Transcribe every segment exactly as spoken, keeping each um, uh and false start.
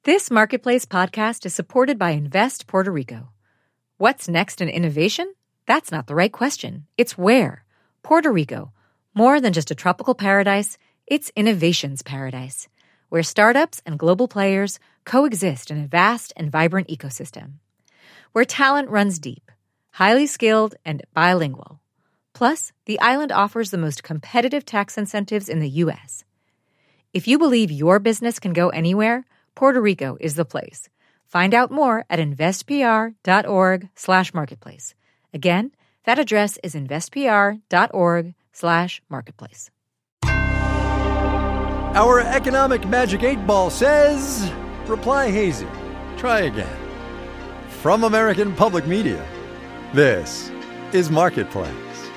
This Marketplace podcast is supported by Invest Puerto Rico. What's next in innovation? That's not the right question. It's where. Puerto Rico. More than just a tropical paradise, it's innovation's paradise, where startups and global players coexist in a vast and vibrant ecosystem. Where talent runs deep, highly skilled, and bilingual. Plus, the island offers the most competitive tax incentives in the U S. If you believe your business can go anywhere, Puerto Rico is the place. Find out more at investpr.org slash marketplace. Again, that address is investpr.org slash marketplace. Our economic magic eight ball says, reply hazy. Try again. From American Public Media, this is Marketplace.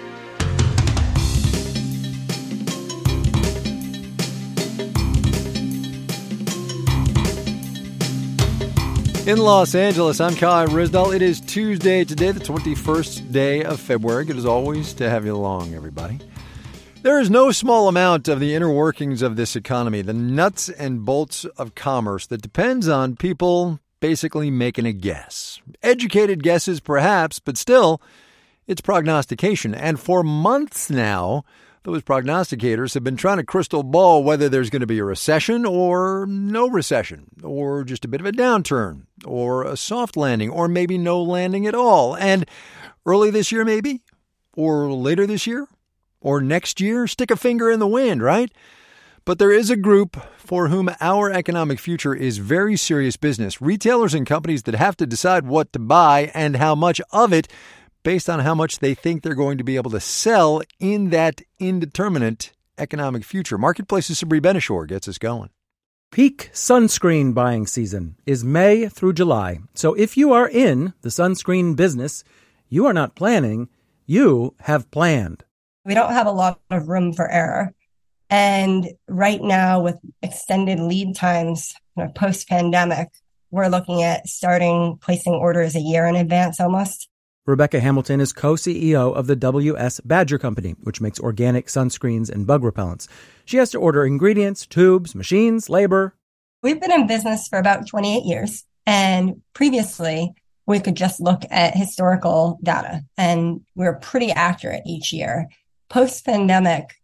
In Los Angeles, I'm Kai Ryssdal. It is Tuesday today, the twenty-first day of February. Good as always to have you along, everybody. There is no small amount of the inner workings of this economy, the nuts and bolts of commerce, that depends on people basically making a guess. Educated guesses, perhaps, but still, it's prognostication. And for months now, those prognosticators have been trying to crystal ball whether there's going to be a recession or no recession, or just a bit of a downturn, or a soft landing, or maybe no landing at all. And early this year, maybe, or later this year, or next year, stick a finger in the wind, right? But there is a group for whom our economic future is very serious business. Retailers and companies that have to decide what to buy and how much of it based on how much they think they're going to be able to sell in that indeterminate economic future. Marketplace's Sabri Benishore gets us going. Peak sunscreen buying season is May through July. So if you are in the sunscreen business, you are not planning, you have planned. We don't have a lot of room for error. And right now, with extended lead times, you know, post-pandemic, we're looking at starting placing orders a year in advance almost. Rebecca Hamilton is co-C E O of the W S Badger Company, which makes organic sunscreens and bug repellents. She has to order ingredients, tubes, machines, labor. We've been in business for about twenty-eight years. And previously, we could just look at historical data, and we were pretty accurate each year. Post-pandemic,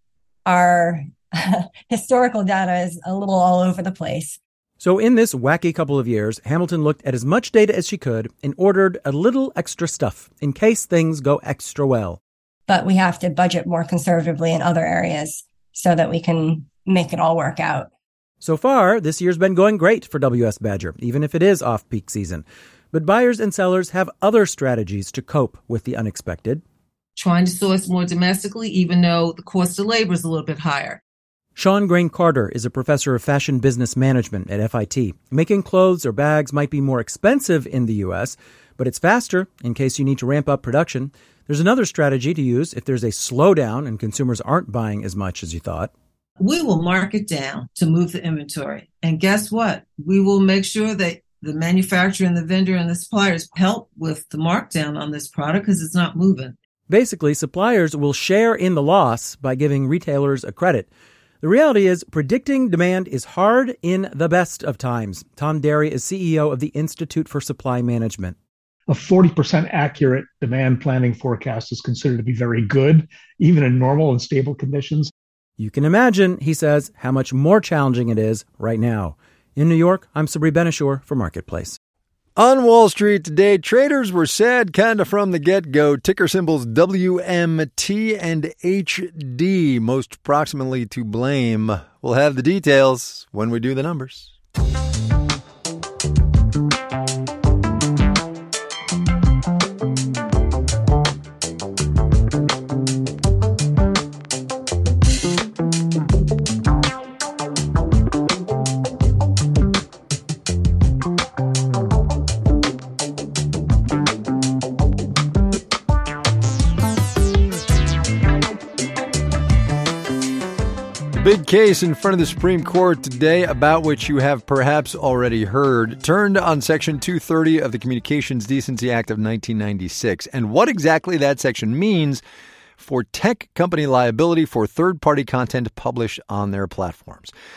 our historical data is a little all over the place. So in this wacky couple of years, Hamilton looked at as much data as she could and ordered a little extra stuff in case things go extra well. But we have to budget more conservatively in other areas so that we can make it all work out. So far, this year's been going great for W S Badger, even if it is off-peak season. But buyers and sellers have other strategies to cope with the unexpected. Trying to source more domestically, even though the cost of labor is a little bit higher. Sean Grain Carter is a professor of fashion business management at F I T. Making clothes or bags might be more expensive in the U S, but it's faster in case you need to ramp up production. There's another strategy to use if there's a slowdown and consumers aren't buying as much as you thought. We will mark it down to move the inventory. And guess what? We will make sure that the manufacturer and the vendor and the suppliers help with the markdown on this product because it's not moving. Basically, suppliers will share in the loss by giving retailers a credit. The reality is predicting demand is hard in the best of times. Tom Derry is C E O of the Institute for Supply Management. A forty percent accurate demand planning forecast is considered to be very good, even in normal and stable conditions. You can imagine, he says, how much more challenging it is right now. In New York, I'm Sabri Benishore for Marketplace. On Wall Street today, traders were sad kind of from the get-go. Ticker symbols W M T and H D, most approximately to blame. We'll have the details when we do the numbers. Big case in front of the Supreme Court today, about which you have perhaps already heard, turned on Section two thirty of the Communications Decency Act of nineteen ninety-six, and what exactly that section means for tech company liability for third-party content published on their platforms.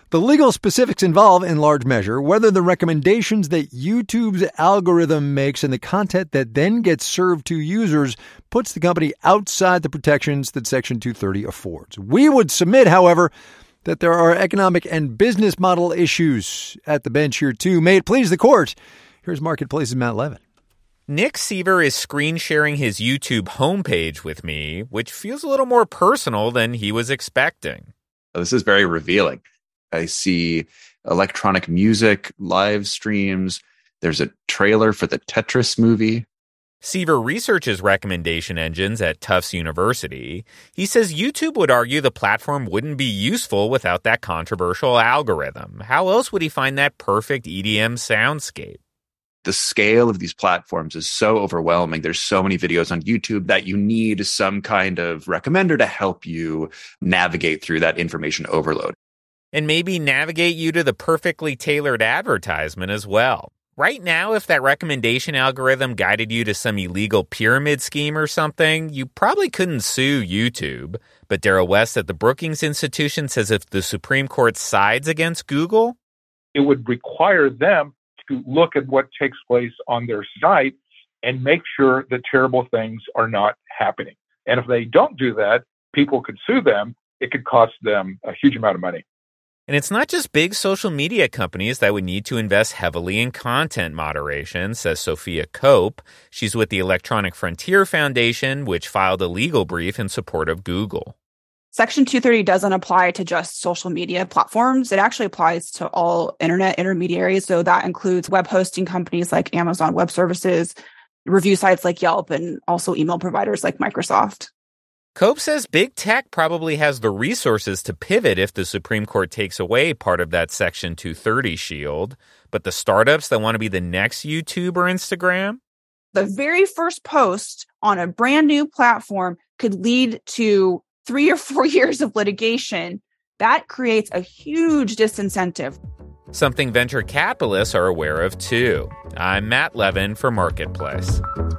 The legal specifics involve, in large measure, whether the recommendations that YouTube's algorithm makes and the content that then gets served to users puts the company outside the protections that Section two thirty affords. We would submit, however, that there are economic and business model issues at the bench here, too. May it please the court. Here's Marketplace's Matt Levin. Nick Seaver is screen sharing his YouTube homepage with me, which feels a little more personal than he was expecting. This is very revealing. I see electronic music, live streams. There's a trailer for the Tetris movie. Seaver researches recommendation engines at Tufts University. He says YouTube would argue the platform wouldn't be useful without that controversial algorithm. How else would he find that perfect E D M soundscape? The scale of these platforms is so overwhelming. There's so many videos on YouTube that you need some kind of recommender to help you navigate through that information overload. And maybe navigate you to the perfectly tailored advertisement as well. Right now, if that recommendation algorithm guided you to some illegal pyramid scheme or something, you probably couldn't sue YouTube. But Darrell West at the Brookings Institution says if the Supreme Court sides against Google, it would require them to look at what takes place on their site and make sure that terrible things are not happening. And if they don't do that, people could sue them. It could cost them a huge amount of money. And it's not just big social media companies that would need to invest heavily in content moderation, says Sophia Cope. She's with the Electronic Frontier Foundation, which filed a legal brief in support of Google. Section two thirty doesn't apply to just social media platforms. It actually applies to all internet intermediaries. So that includes web hosting companies like Amazon Web Services, review sites like Yelp, and also email providers like Microsoft. Cope says big tech probably has the resources to pivot if the Supreme Court takes away part of that Section two thirty shield. But the startups that want to be the next YouTube or Instagram? The very first post on a brand new platform could lead to three or four years of litigation. That creates a huge disincentive. Something venture capitalists are aware of, too. I'm Matt Levin for Marketplace.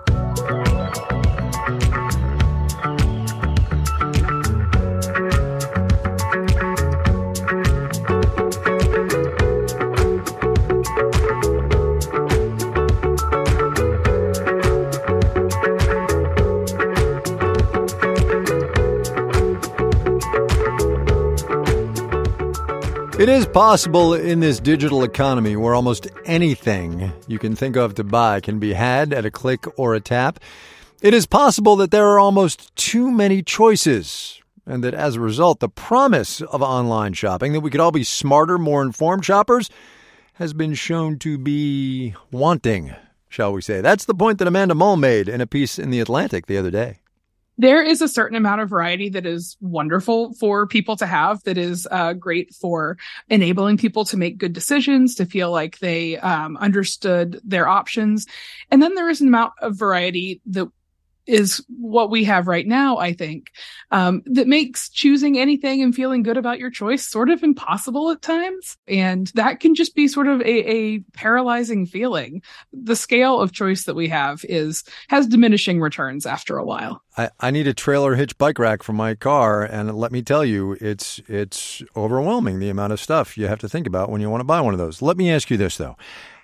It is possible in this digital economy where almost anything you can think of to buy can be had at a click or a tap. It is possible that there are almost too many choices, and that as a result, the promise of online shopping, that we could all be smarter, more informed shoppers, has been shown to be wanting, shall we say. That's the point that Amanda Mull made in a piece in The Atlantic the other day. There is a certain amount of variety that is wonderful for people to have, that is uh, great for enabling people to make good decisions, to feel like they um, understood their options. And then there is an amount of variety that is what we have right now, I think, um, that makes choosing anything and feeling good about your choice sort of impossible at times. And that can just be sort of a, a paralyzing feeling. The scale of choice that we have is has diminishing returns after a while. I, I need a trailer hitch bike rack for my car, and let me tell you, it's it's overwhelming, the amount of stuff you have to think about when you want to buy one of those. Let me ask you this, though.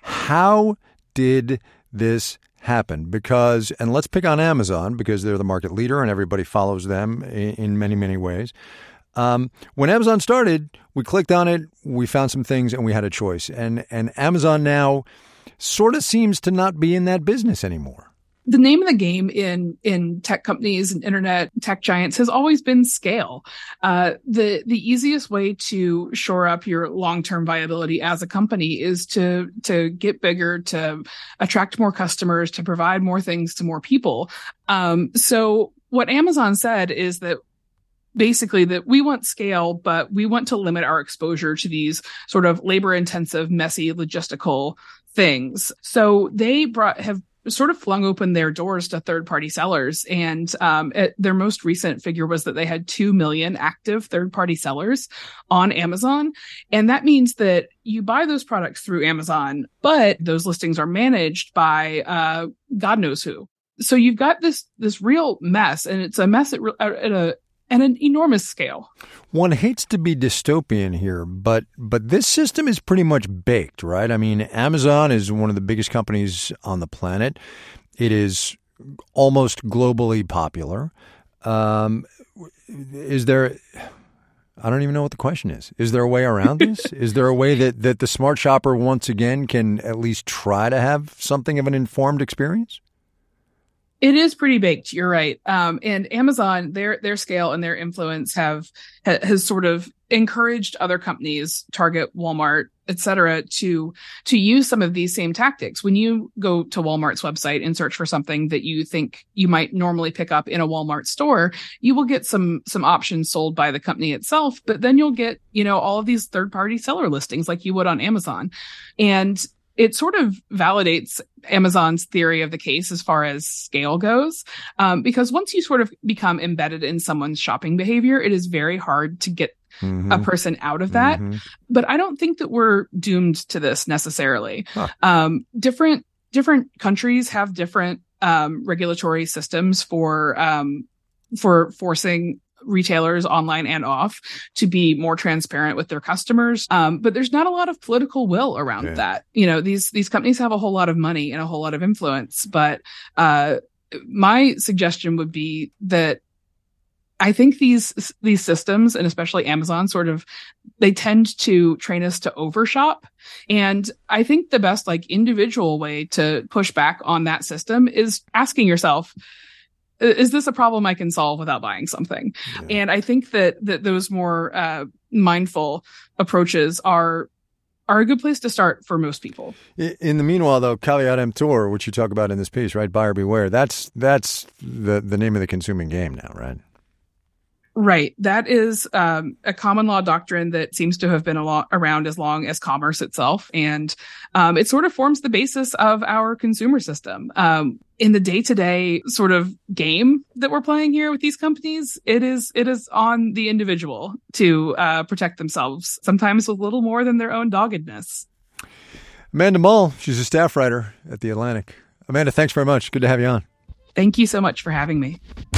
How did this happen? Because, and let's pick on Amazon because they're the market leader and everybody follows them in, in many, many ways. Um, when Amazon started, we clicked on it, we found some things, and we had a choice. And and Amazon now sort of seems to not be in that business anymore. The name of the game in, in tech companies and internet tech giants has always been scale. Uh, the, the easiest way to shore up your long-term viability as a company is to, to get bigger, to attract more customers, to provide more things to more people. Um, so what Amazon said is that basically that we want scale, but we want to limit our exposure to these sort of labor-intensive, messy, logistical things. So they brought, have sort of flung open their doors to third-party sellers. And um, it, their most recent figure was that they had two million active third-party sellers on Amazon. And that means that you buy those products through Amazon, but those listings are managed by uh, God knows who. So you've got this this real mess, and it's a mess at, re- at a and an enormous scale. One hates to be dystopian here, but but this system is pretty much baked, right? I mean, Amazon is one of the biggest companies on the planet. It is almost globally popular. Um, is there... I don't even know what the question is. Is there a way around this? Is there a way that, that the smart shopper, once again, can at least try to have something of an informed experience? It is pretty baked. You're right. Um, and Amazon, their their scale and their influence have ha, has sort of encouraged other companies, Target, Walmart, et cetera, to to use some of these same tactics. When you go to Walmart's website and search for something that you think you might normally pick up in a Walmart store, you will get some some options sold by the company itself, but then you'll get, you know, all of these third-party seller listings like you would on Amazon. And it sort of validates Amazon's theory of the case as far as scale goes, um, because once you sort of become embedded in someone's shopping behavior, it is very hard to get mm-hmm. a person out of that. Mm-hmm. But I don't think that we're doomed to this necessarily. Huh. Um, different different countries have different um, regulatory systems for um, for forcing retailers online and off to be more transparent with their customers. Um, but there's not a lot of political will around yeah. that. You know, these, these companies have a whole lot of money and a whole lot of influence. But, uh, my suggestion would be that I think these, these systems, and especially Amazon, sort of, they tend to train us to overshop. And I think the best, like, individual way to push back on that system is asking yourself, is this a problem I can solve without buying something? Yeah. And I think that that those more uh, mindful approaches are are a good place to start for most people. In the meanwhile, though, caveat emptor, which you talk about in this piece, right? Buyer beware. That's that's the the name of the consuming game now, right? Right. That is um, a common law doctrine that seems to have been a lo- around as long as commerce itself. And um, it sort of forms the basis of our consumer system. Um, in the day-to-day sort of game that we're playing here with these companies, it is it is on the individual to uh, protect themselves, sometimes with little more than their own doggedness. Amanda Mull, she's a staff writer at The Atlantic. Amanda, thanks very much. Good to have you on. Thank you so much for having me.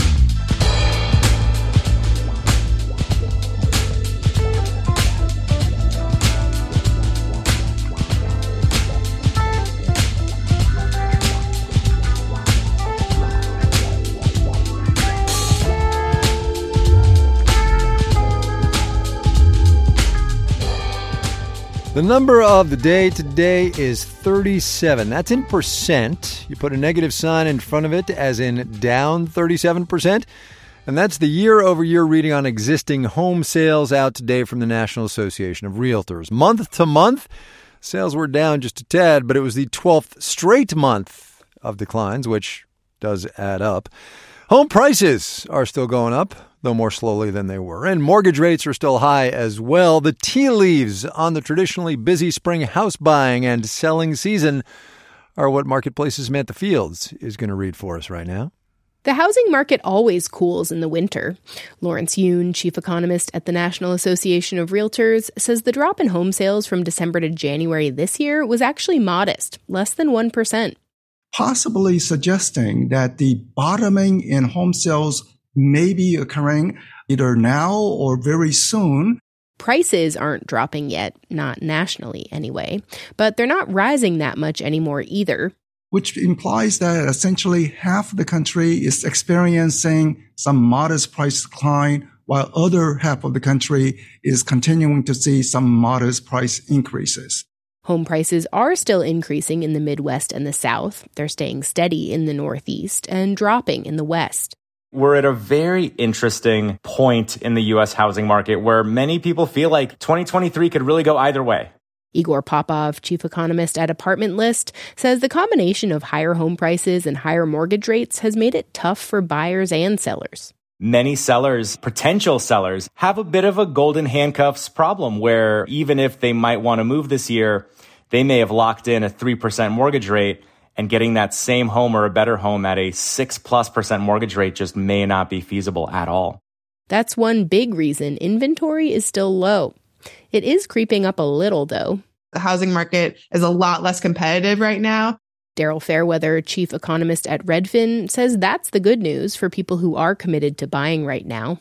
The number of the day today is thirty-seven. That's in percent. You put a negative sign in front of it, as in down thirty-seven percent. And that's the year-over-year reading on existing home sales out today from the National Association of Realtors. Month to month, sales were down just a tad, but it was the twelfth straight month of declines, which does add up. Home prices are still going up, though more slowly than they were. And mortgage rates are still high as well. The tea leaves on the traditionally busy spring house buying and selling season are what Marketplace's Samantha Fields is going to read for us right now. The housing market always cools in the winter. Lawrence Yoon, chief economist at the National Association of Realtors, says the drop in home sales from December to January this year was actually modest, less than one percent. Possibly suggesting that the bottoming in home sales may be occurring either now or very soon. Prices aren't dropping yet, not nationally anyway, but they're not rising that much anymore either. Which implies that essentially half of the country is experiencing some modest price decline, while other half of the country is continuing to see some modest price increases. Home prices are still increasing in the Midwest and the South. They're staying steady in the Northeast and dropping in the West. We're at a very interesting point in the U S housing market where many people feel like twenty twenty-three could really go either way. Igor Popov, chief economist at Apartment List, says the combination of higher home prices and higher mortgage rates has made it tough for buyers and sellers. Many sellers, potential sellers, have a bit of a golden handcuffs problem where even if they might want to move this year, they may have locked in a three percent mortgage rate, and getting that same home or a better home at a six plus percent mortgage rate just may not be feasible at all. That's one big reason inventory is still low. It is creeping up a little, though. The housing market is a lot less competitive right now. Daryl Fairweather, chief economist at Redfin, says that's the good news for people who are committed to buying right now.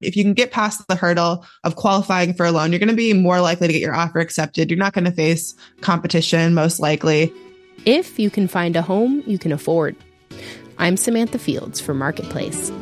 If you can get past the hurdle of qualifying for a loan, you're going to be more likely to get your offer accepted. You're not going to face competition, most likely. If you can find a home you can afford. I'm Samantha Fields for Marketplace.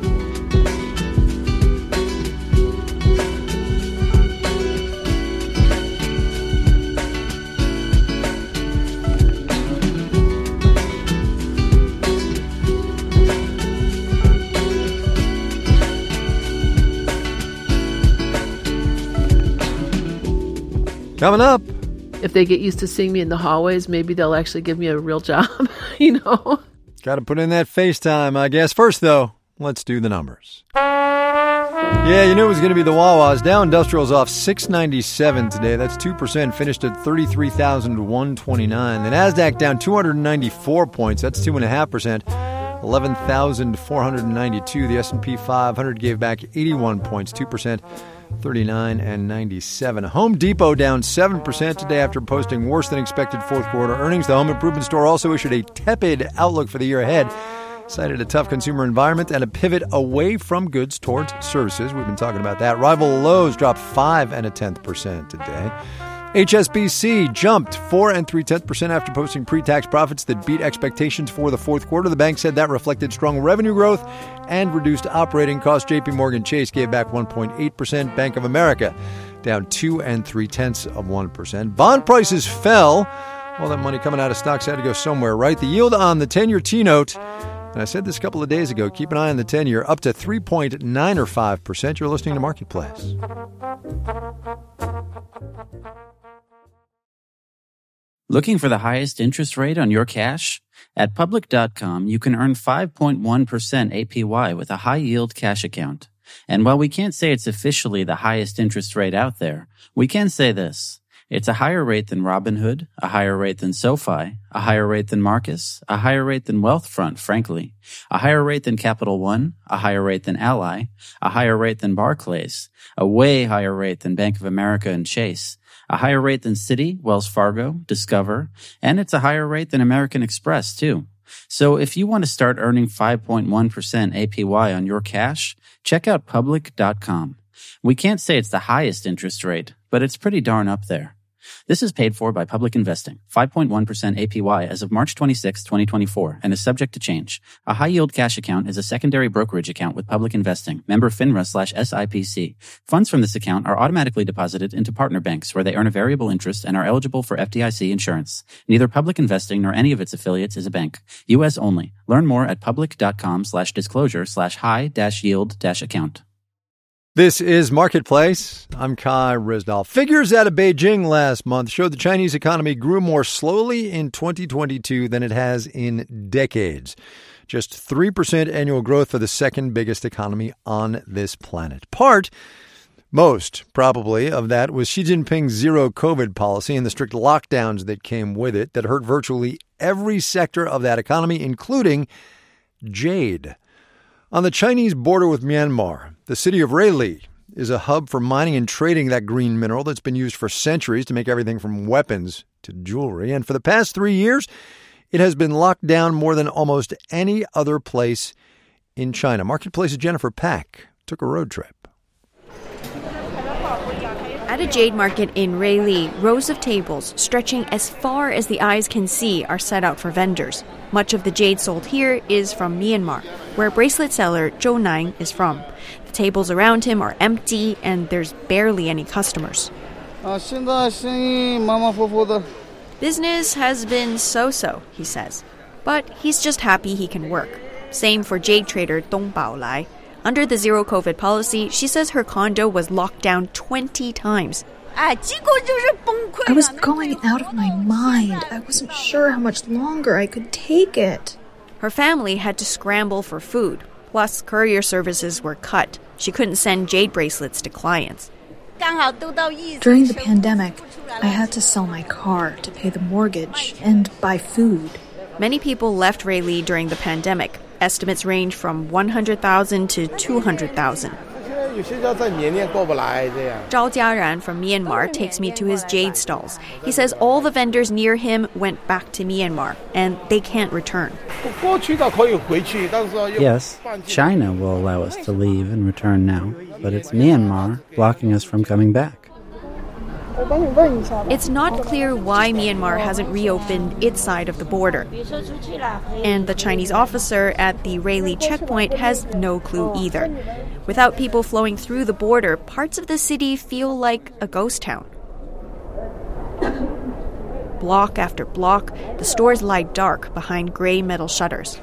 Coming up. If they get used to seeing me in the hallways, maybe they'll actually give me a real job, you know? Got to put in that FaceTime, I guess. First, though, let's do the numbers. Yeah, you knew it was going to be the Wawas. Dow Industrial's off six ninety-seven today. That's two percent, finished at thirty-three thousand one hundred twenty-nine. The NASDAQ down two hundred ninety-four points. That's two point five percent, eleven thousand four hundred ninety-two. The S and P five hundred gave back eighty-one points, two percent, thirty-nine and ninety-seven. Home Depot down seven percent today after posting worse than expected fourth quarter earnings. The home improvement store also issued a tepid outlook for the year ahead, cited a tough consumer environment and a pivot away from goods towards services. We've been talking about that. Rival Lowe's dropped five and a tenth percent today. H S B C jumped four and three tenths percent after posting pre-tax profits that beat expectations for the fourth quarter. The bank said that reflected strong revenue growth and reduced operating costs. J P Morgan Chase gave back one point eight percent. Bank of America down two and three tenths of one percent. Bond prices fell. All that money coming out of stocks had to go somewhere, right? The yield on the ten-year T-note, and I said this a couple of days ago, keep an eye on the ten-year, up to three point nine five percent. You're listening to Marketplace. Looking for the highest interest rate on your cash? At Public dot com, you can earn five point one percent A P Y with a high-yield cash account. And while we can't say it's officially the highest interest rate out there, we can say this. It's a higher rate than Robinhood, a higher rate than SoFi, a higher rate than Marcus, a higher rate than Wealthfront, frankly, a higher rate than Capital One, a higher rate than Ally, a higher rate than Barclays, a way higher rate than Bank of America and Chase, a higher rate than Citi, Wells Fargo, Discover, and it's a higher rate than American Express, too. So if you want to start earning five point one percent A P Y on your cash, check out Public dot com. We can't say it's the highest interest rate, but it's pretty darn up there. This is paid for by Public Investing, five point one percent A P Y as of March twenty-sixth, twenty twenty-four, and is subject to change. A high-yield cash account is a secondary brokerage account with Public Investing, member FINRA slash S I P C. Funds from this account are automatically deposited into partner banks where they earn a variable interest and are eligible for F D I C insurance. Neither Public Investing nor any of its affiliates is a bank. U S only. Learn more at Public dot com slash disclosure slash high dash yield dash account. This is Marketplace. I'm Kai Ryssdal. Figures out of Beijing last month showed the Chinese economy grew more slowly in twenty twenty-two than it has in decades. Just three percent annual growth for the second biggest economy on this planet. Part, most probably, of that was Xi Jinping's zero COVID policy and the strict lockdowns that came with it that hurt virtually every sector of that economy, including jade. On the Chinese border with Myanmar, the city of Rayleigh is a hub for mining and trading that green mineral that's been used for centuries to make everything from weapons to jewelry. And for the past three years, it has been locked down more than almost any other place in China. Marketplace's Jennifer Pack took a road trip. At a jade market in Rayleigh, rows of tables stretching as far as the eyes can see are set out for vendors. Much of the jade sold here is from Myanmar, where bracelet seller Zhou Nine is from. The tables around him are empty and there's barely any customers. Business has been so-so, he says, but he's just happy he can work. Same for jade trader Dong Baolai. Under the zero-COVID policy, she says her condo was locked down twenty times. I was going out of my mind. I wasn't sure how much longer I could take it. Her family had to scramble for food. Plus, courier services were cut. She couldn't send jade bracelets to clients. During the pandemic, I had to sell my car to pay the mortgage and buy food. Many people left Rayleigh during the pandemic. Estimates range from one hundred thousand to two hundred thousand. Zhao Jiaran from Myanmar takes me to his jade stalls. He says all the vendors near him went back to Myanmar, and they can't return. Yes, China will allow us to leave and return now, but it's Myanmar blocking us from coming back. It's not clear why Myanmar hasn't reopened its side of the border. And the Chinese officer at the Railay checkpoint has no clue either. Without people flowing through the border, parts of the city feel like a ghost town. Block after block, the stores lie dark behind gray metal shutters.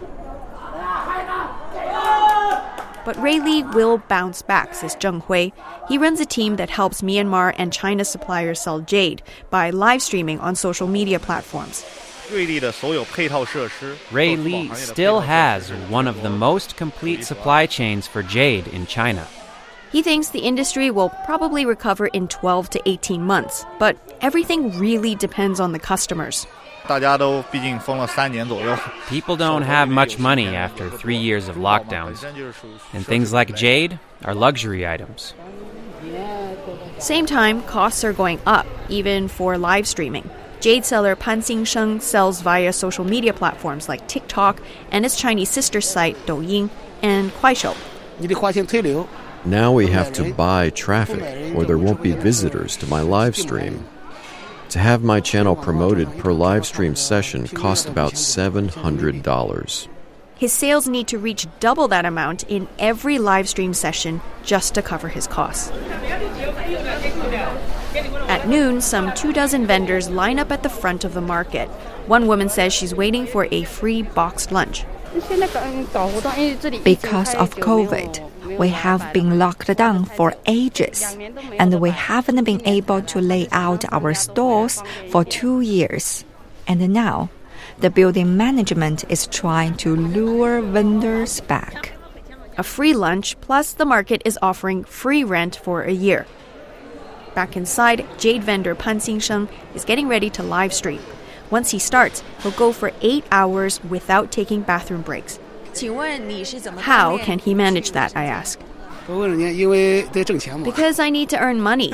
But Railay will bounce back, says Zheng Hui. He runs a team that helps Myanmar and China suppliers sell jade by live streaming on social media platforms. Railay still has one of the most complete supply chains for jade in China. He thinks the industry will probably recover in twelve to eighteen months, but everything really depends on the customers. People don't have much money after three years of lockdowns, and things like jade are luxury items. Same time, costs are going up, even for live streaming. Jade seller Pan Xingsheng sells via social media platforms like TikTok and its Chinese sister site Douyin and Kuaishou. Now we have to buy traffic, or there won't be visitors to my live stream. To have my channel promoted per live stream session cost about seven hundred dollars. His sales need to reach double that amount in every live stream session just to cover his costs. At noon, some two dozen vendors line up at the front of the market. One woman says she's waiting for a free boxed lunch. Because of COVID, we have been locked down for ages, and we haven't been able to lay out our stores for two years. And now, the building management is trying to lure vendors back. A free lunch, plus the market is offering free rent for a year. Back inside, jade vendor Pan Xingsheng is getting ready to live stream. Once he starts, he'll go for eight hours without taking bathroom breaks. How can he manage that, I ask? Because I need to earn money.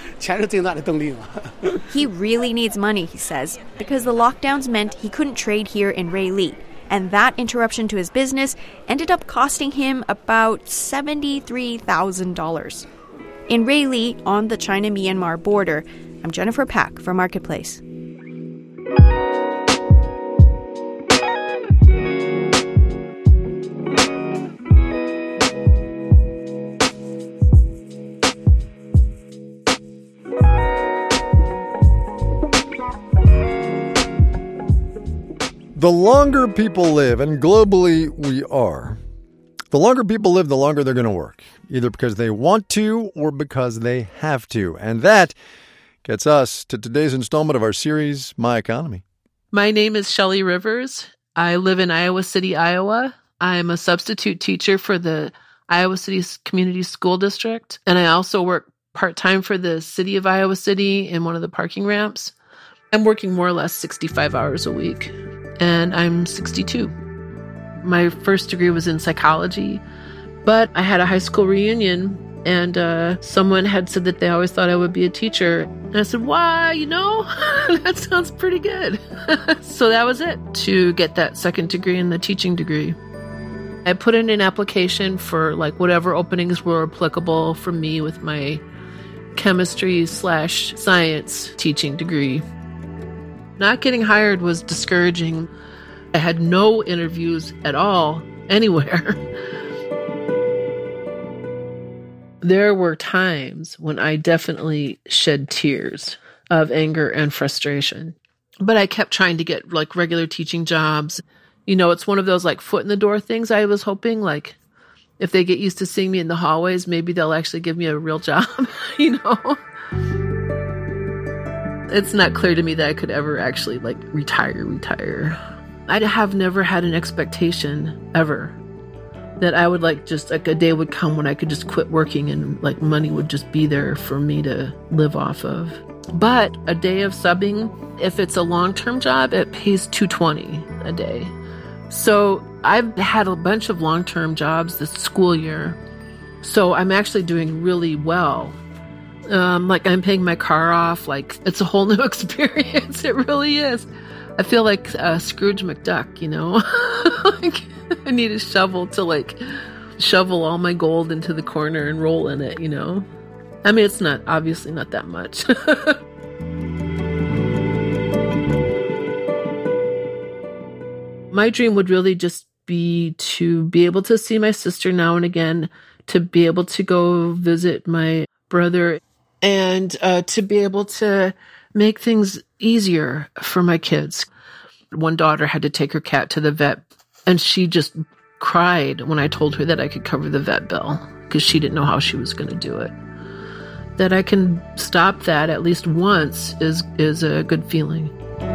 He really needs money, he says, because the lockdowns meant he couldn't trade here in Railay, and that interruption to his business ended up costing him about seventy-three thousand dollars. In Railay, on the China-Myanmar border, I'm Jennifer Pack for Marketplace. The longer people live, and globally we are, the longer people live, the longer they're going to work, either because they want to or because they have to. And that gets us to today's installment of our series, My Economy. My name is Shelley Rivers. I live in Iowa City, Iowa. I'm a substitute teacher for the Iowa City Community School District, and I also work part-time for the city of Iowa City in one of the parking ramps. I'm working more or less sixty-five hours a week, and I'm sixty-two. My first degree was in psychology, but I had a high school reunion, and uh, someone had said that they always thought I would be a teacher. And I said, why, you know, that sounds pretty good. So that was it, to get that second degree and the teaching degree. I put in an application for like whatever openings were applicable for me with my chemistry slash science teaching degree. Not getting hired was discouraging. I had no interviews at all, anywhere. There were times when I definitely shed tears of anger and frustration. But I kept trying to get like regular teaching jobs. You know, it's one of those like foot in the door things. I was hoping like if they get used to seeing me in the hallways, maybe they'll actually give me a real job, you know? It's not clear to me that I could ever actually like retire, retire. I have never had an expectation ever that I would like just like a day would come when I could just quit working and like money would just be there for me to live off of. But a day of subbing, if it's a long-term job, it pays two hundred twenty dollars a day. So I've had a bunch of long-term jobs this school year, So I'm actually doing really well. Um, like I'm paying my car off. Like it's a whole new experience. It really is. I feel like uh, Scrooge McDuck, you know? Like I need a shovel to like shovel all my gold into the corner and roll in it, you know? I mean, it's not, obviously not that much. My dream would really just be to be able to see my sister now and again, to be able to go visit my brother, and uh, to be able to make things easier for my kids. One daughter had to take her cat to the vet, and she just cried when I told her that I could cover the vet bill because she didn't know how she was going to do it. That I can stop that at least once is is a good feeling.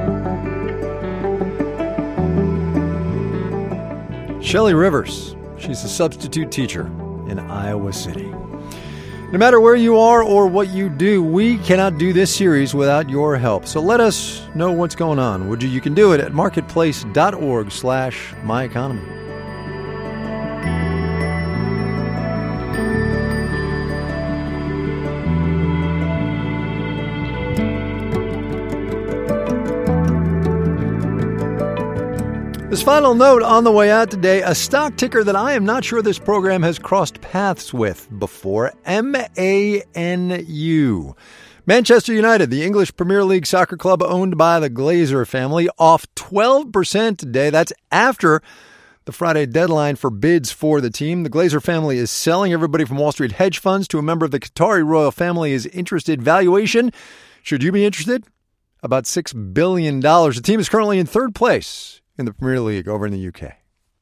Shelley Rivers, she's a substitute teacher in Iowa City. No matter where you are or what you do, we cannot do this series without your help. So let us know what's going on. Would you? You can do it at marketplace.org slash my economy. This final note on the way out today, a stock ticker that I am not sure this program has crossed paths with before, M A N U. Manchester United, the English Premier League soccer club owned by the Glazer family, off twelve percent today. That's after the Friday deadline for bids for the team. The Glazer family is selling. Everybody from Wall Street hedge funds to a member of the Qatari royal family is interested. Valuation, should you be interested? About six billion dollars. The team is currently in third place in the Premier League over in the U K.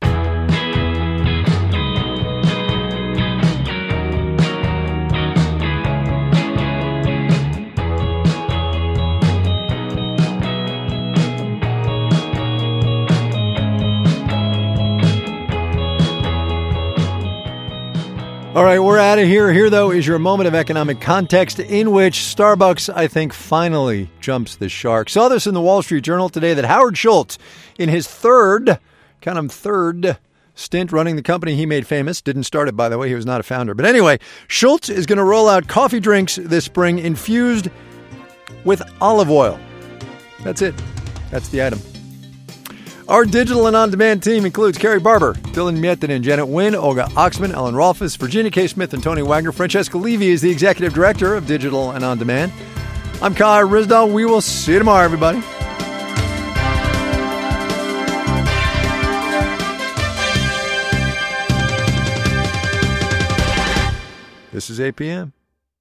All right, we're out of here. Here, though, is your moment of economic context in which Starbucks, I think, finally jumps the shark. Saw this in the Wall Street Journal today that Howard Schultz, in his third, count him third, stint running the company he made famous, didn't start it, by the way, he was not a founder. But anyway, Schultz is going to roll out coffee drinks this spring infused with olive oil. That's it. That's the item. Our digital and on-demand team includes Carrie Barber, Dylan Mietten, Janet Wynn, Olga Oxman, Ellen Rolfes, Virginia K. Smith, and Tony Wagner. Francesca Levy is the executive director of Digital and On-Demand. I'm Kai Ryssdal. We will see you tomorrow, everybody. This is A P M.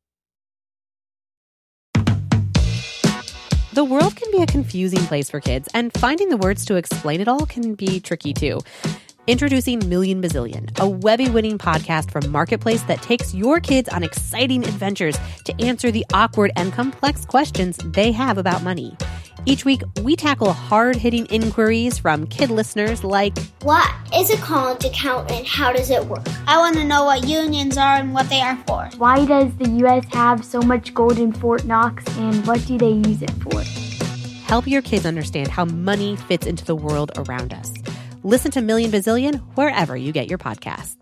The world can be a confusing place for kids, and finding the words to explain it all can be tricky too. Introducing Million Bazillion, a Webby-winning podcast from Marketplace that takes your kids on exciting adventures to answer the awkward and complex questions they have about money. Each week, we tackle hard-hitting inquiries from kid listeners like, what is a college account and how does it work? I want to know what unions are and what they are for. Why does the U S have so much gold in Fort Knox and what do they use it for? Help your kids understand how money fits into the world around us. Listen to Million Bazillion wherever you get your podcasts.